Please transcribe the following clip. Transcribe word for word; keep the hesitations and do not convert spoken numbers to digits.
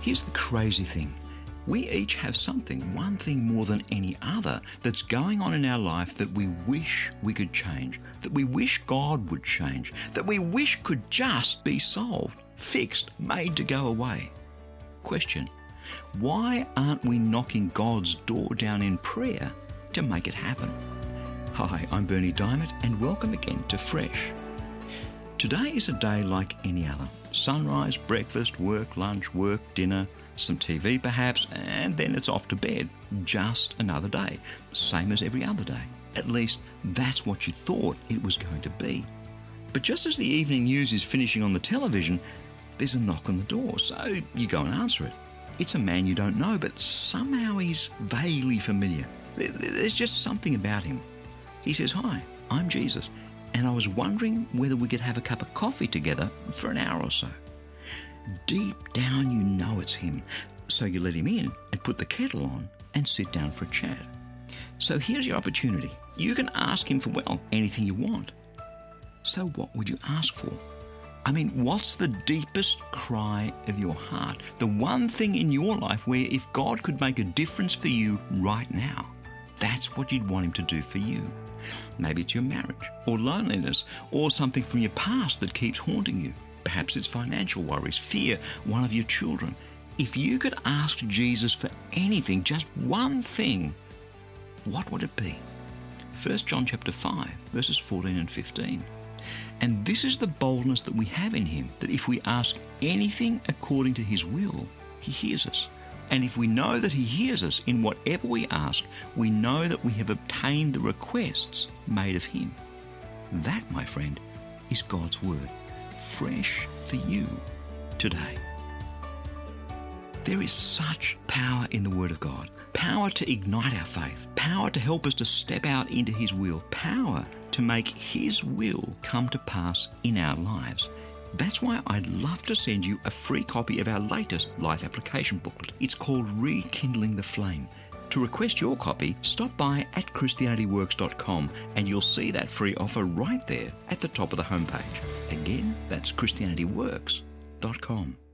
Here's the crazy thing. We each have something, one thing more than any other, that's going on in our life that we wish we could change, that we wish God would change, that we wish could just be solved, fixed, made to go away. Question: why aren't we knocking God's door down in prayer to make it happen? Hi, I'm Berni Dymet, and welcome again to Fresh. Today is a day like any other. Sunrise, breakfast, work, lunch, work, dinner, some T V perhaps, and then it's off to bed. Just another day, same as every other day. At least that's what you thought it was going to be. But just as the evening news is finishing on the television, there's a knock on the door, so you go and answer it. It's a man you don't know, but somehow he's vaguely familiar. There's just something about him. He says, "Hi, I'm Jesus, and I was wondering whether we could have a cup of coffee together for an hour or so." Deep down you know it's him, so you let him in and put the kettle on and sit down for a chat. So here's your opportunity. You can ask him for, well, anything you want. So what would you ask for? I mean, what's the deepest cry of your heart? The one thing in your life where if God could make a difference for you right now, that's what you'd want him to do for you. Maybe it's your marriage or loneliness or something from your past that keeps haunting you. Perhaps it's financial worries, fear, one of your children. If you could ask Jesus for anything, just one thing, what would it be? First John chapter five, verses fourteen and fifteen. And this is the boldness that we have in him, that if we ask anything according to his will, he hears us. And if we know that he hears us in whatever we ask, we know that we have obtained the requests made of him. That, my friend, is God's word. Fresh for you today. There is such power in the Word of God. Power to ignite our faith. Power to help us to step out into his will. Power to make his will come to pass in our lives. That's why I'd love to send you a free copy of our latest life application booklet. It's called Rekindling the Flame. To request your copy, stop by at Christianity Works dot com and you'll see that free offer right there at the top of the homepage. Again, that's Christianity Works dot com.